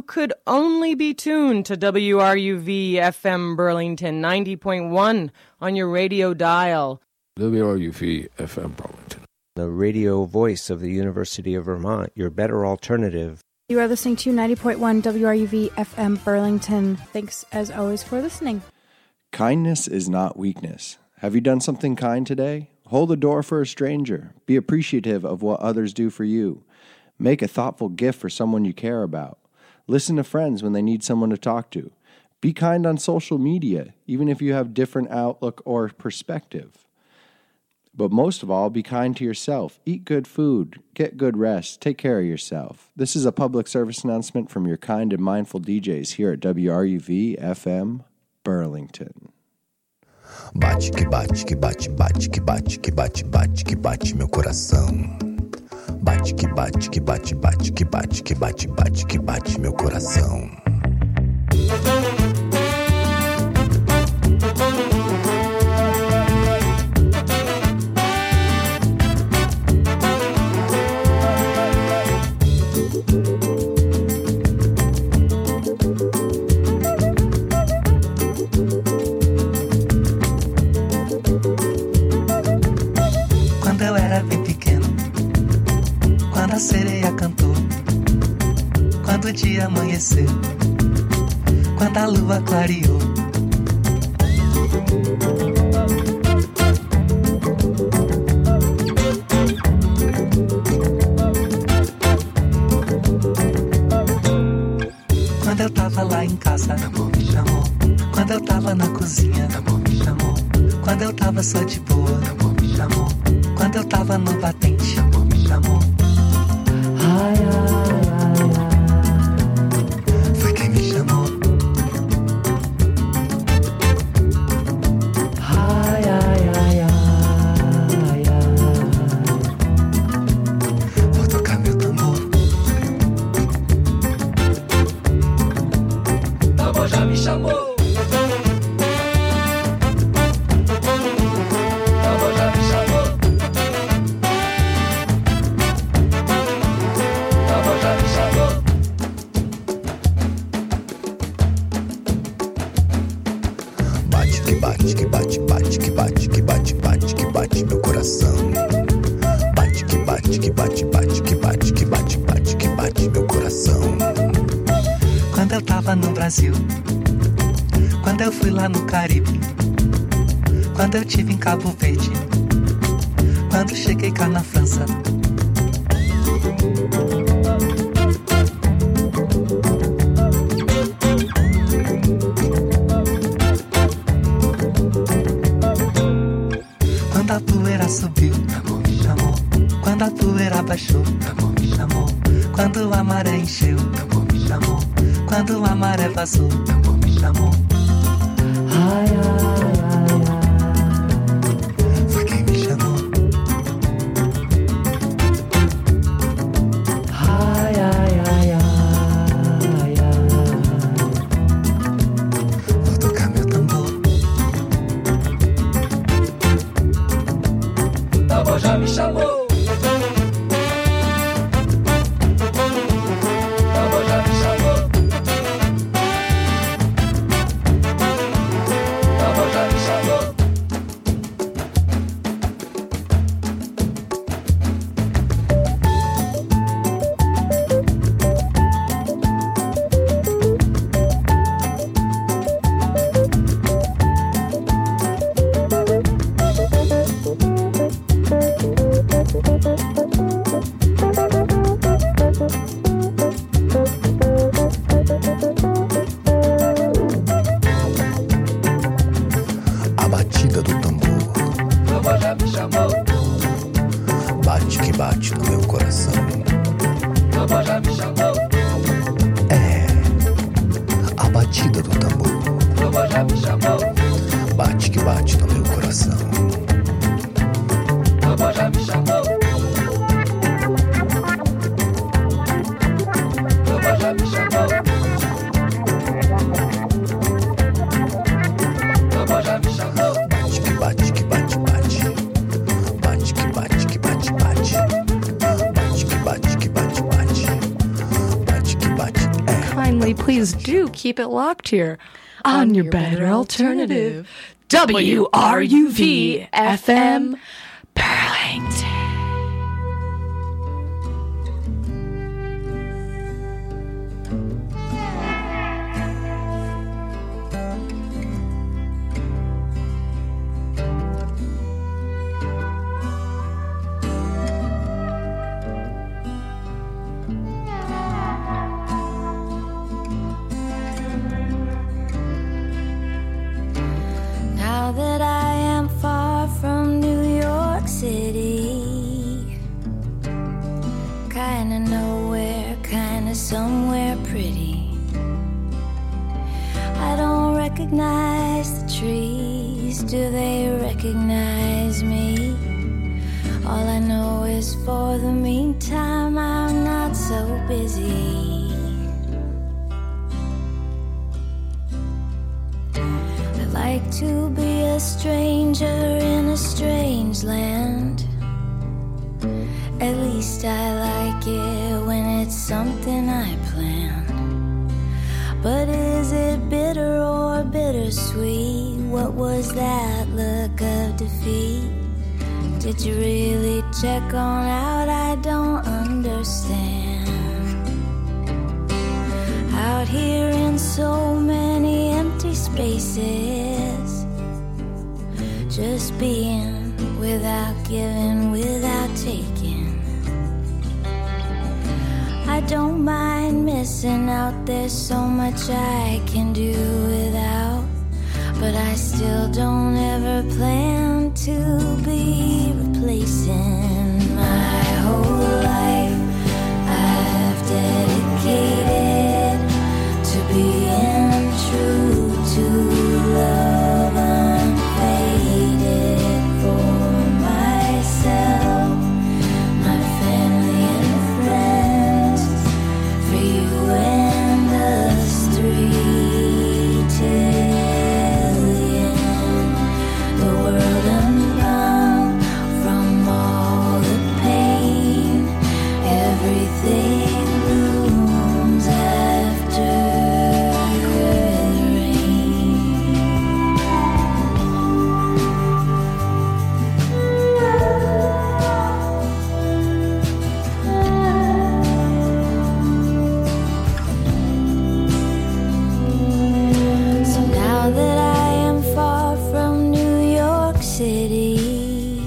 could only be tuned to WRUV FM Burlington 90.1 on your radio dial. WRUV FM Burlington. The radio voice of the University of Vermont, your better alternative. You are listening to 90.1 WRUV FM Burlington. Thanks, as always, for listening. Kindness is not weakness. Have you done something kind today? Hold the door for a stranger. Be appreciative of what others do for you. Make a thoughtful gift for someone you care about. Listen to friends when they need someone to talk to. Be kind on social media, even if you have different outlook or perspective. But most of all, be kind to yourself. Eat good food. Get good rest. Take care of yourself. This is a public service announcement from your kind and mindful DJs here at WRUV FM Burlington. Bate que bate, que bate, bate, que bate, que bate, bate, que bate meu coração. Bate que bate, que bate, bate, que bate, que bate, bate, que bate meu coração. Quando eu era bem pequeno, quando a sereia cantou, quando o dia amanheceu, quando a lua clareou. Quando eu tava lá em casa, amor me chamou. Quando eu tava na cozinha, amor me chamou. Quando eu tava só de boa, amor me chamou. Quando eu tava no batente, amor me chamou. Ai, ai, ai, ai. Foi quem me chamou. Ai, ai, ai, ai, ai. Vou tocar meu tambor. Tambor já me chamou. Tambor já me chamou. Bate que bate, que bate, bate, que bate, que bate, bate, que bate meu coração. Bate que bate, que bate, bate, que bate, que bate, bate, que bate meu coração. Quando eu tava no Brasil, quando eu fui lá no Caribe, quando eu tive em Cabo Verde, quando cheguei cá na França. Quando a poeira subiu, amor me chamou. Quando a poeira baixou, amor me chamou. Quando a maré encheu, amor me chamou. Quando a maré vazou, amor me chamou. Ai, ai, ai, ai. Foi quem me chamou. Ai, ai, ai, ai, ai. Vou tocar meu tambor. Tambor já me chamou. Tambor já me chamou. please do keep it locked here on your better alternative. WRUV FM Burlington. Now that I am far from New York City, kinda nowhere, kinda somewhere pretty. I don't recognize the trees, do they recognize me? All I know is for the meantime I'm not so busy. Like to be a stranger in a strange land. At least I like it when it's something I planned. But is it bitter or bittersweet? What was that look of defeat? Did you really check on out? I don't understand. Out here in so many empty spaces, just being without giving, without taking. I don't mind missing out, there's so much I can do without. But I still don't ever plan to be replacing my whole life. I've dedicated to being true to love unfaded for myself, my family and friends, for you and us three till the world unbound from all the pain. Everything blooms after the rain. So now that I am far from New York City,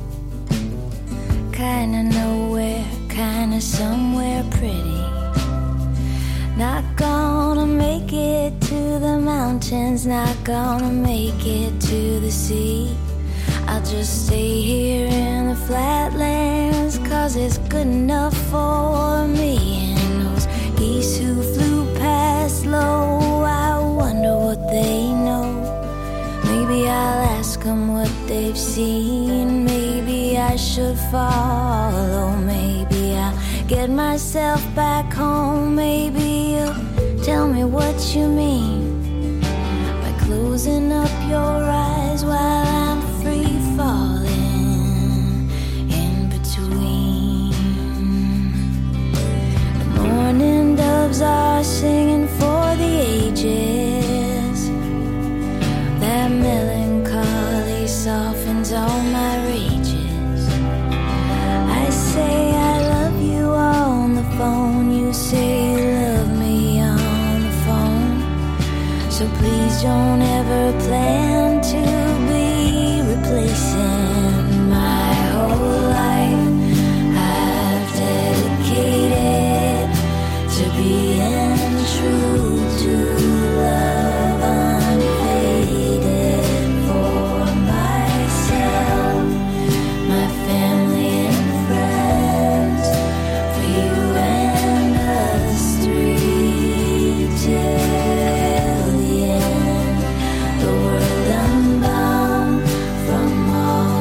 kinda nowhere, kinda somewhere pretty. Not gonna make it to the mountains, not gonna make it to the sea. I'll just stay here in the flatlands, 'cause it's good enough for me. And those geese who flew past low, I wonder what they know. Maybe I'll ask them what they've seen. Maybe I should follow. Maybe I'll get myself back home. Maybe you'll tell me what you mean by closing up your eyes while I'm free falling in between. The morning doves are singing for the ages. That melancholy softens all my rages. I say I love you on the phone. You say you love me on the phone. So please don't ever plan to be replacing my whole life. I've dedicated to being true to love unfaded for myself, my family and friends, for you and us three till the end. The world unbound from all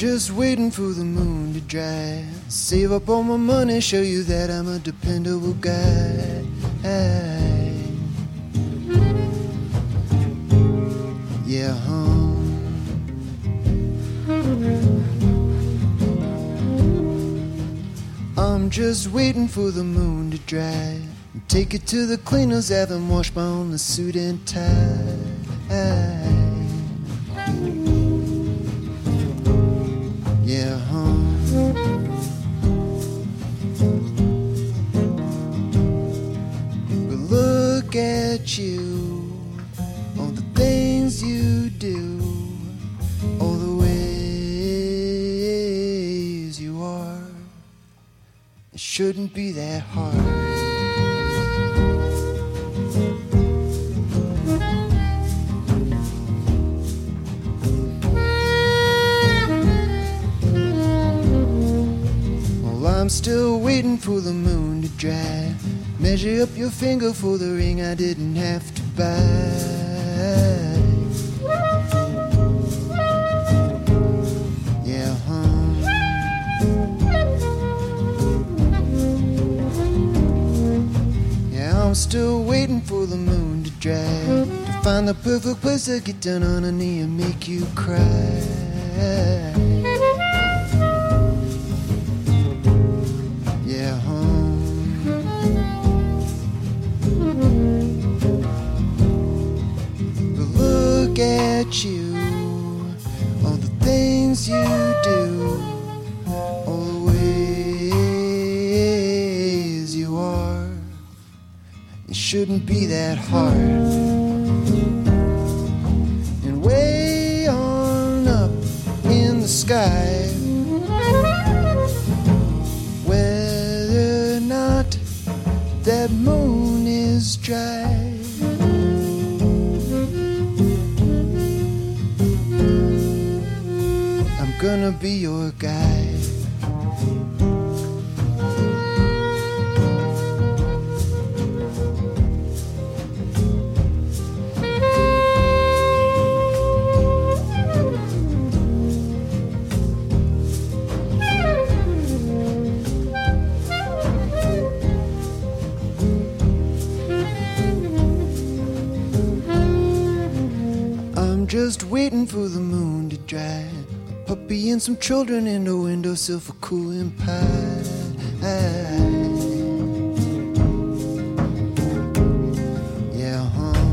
just waiting for the moon to dry. Save up all my money, show you that I'm a dependable guy. Yeah, I'm just waiting for the moon to dry. Take it to the cleaners, have them wash my only suit and tie. Yeah, but look at you, all the things you do, all the ways you are. It shouldn't be that hard. I'm still waiting for the moon to dry. Measure up your finger for the ring I didn't have to buy. Yeah, yeah, I'm still waiting for the moon to dry, to find the perfect place to get down on a knee and make you cry. At you, all the things you do, all the ways you are. It shouldn't be that hard. And way on up in the sky, whether or not that moon is dry, gonna be your guide. I'm just waiting for the moon to dry. Puppy and some children in the windowsill for cooling pie. Yeah,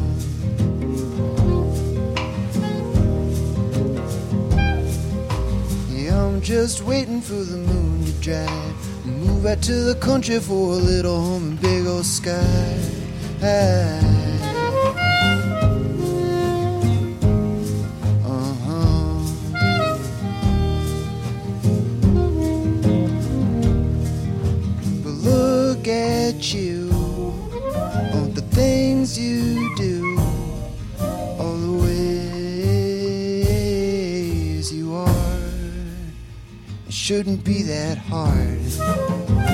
yeah, I'm just waiting for the moon to dry. Move out to the country for a little home and big old sky. At you, all the things you do, all the ways you are. It shouldn't be that hard.